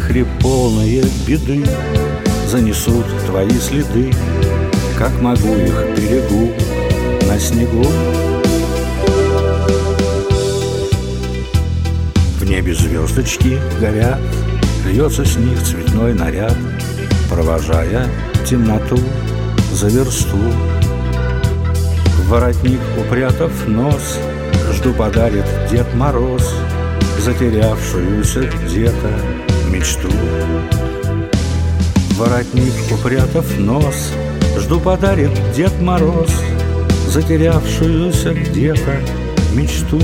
Вихри полные беды занесут твои следы, как могу их берегу на снегу. В небе звездочки горят, льется с них цветной наряд, провожая темноту за версту. В воротник упрятав нос, жду подарит Дед Мороз затерявшуюся где-то мечту. В воротник упрятав нос, жду подарит Дед Мороз затерявшуюся где-то мечту.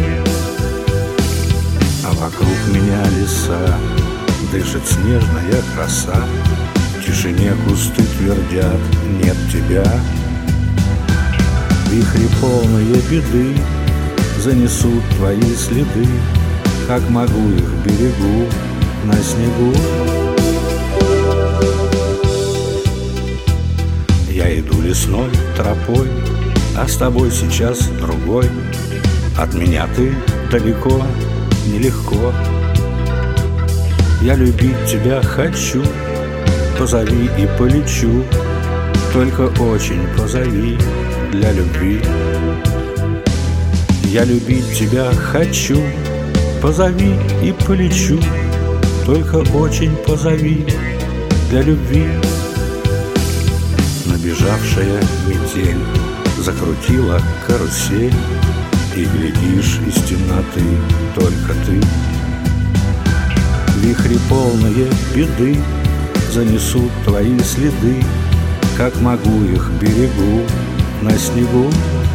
А вокруг меня леса, дышит снежная краса, в тишине кусты твердят: нет тебя. Вихри полные беды занесут твои следы, как могу их берегу на снегу. Я иду лесной тропой, а с тобой сейчас другой. От меня ты далеко, нелегко. Я любить тебя хочу, позови и полечу, только очень позови для любви. Я любить тебя хочу, позови и полечу, только очень позови для любви. Набежавшая метель закрутила карусель, и глядишь из темноты только ты. Вихри полные беды занесут твои следы, как могу их берегу на снегу.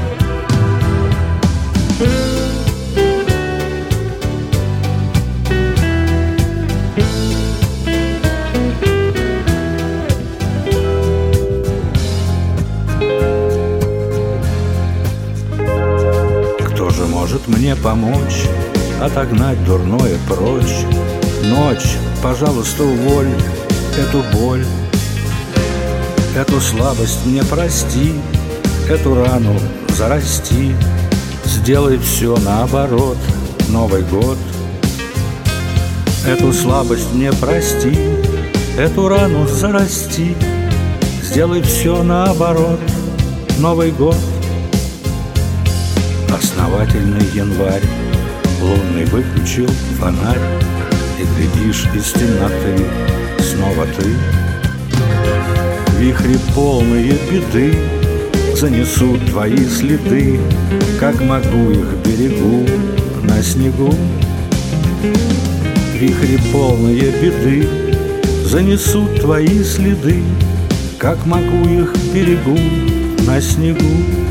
Кто же может мне помочь отогнать дурное прочь? Ночь, пожалуйста, уволь эту боль, эту слабость мне прости, эту рану зарасти. Сделай все наоборот, Новый год. Эту слабость мне прости, эту рану зарасти. Сделай все наоборот, Новый год. Основательный январь, лунный выключил фонарь, и глядишь из темноты снова ты. Вихри полные беды занесут твои следы, как могу их берегу на снегу. Вихри полные беды занесут твои следы, как могу их берегу на снегу.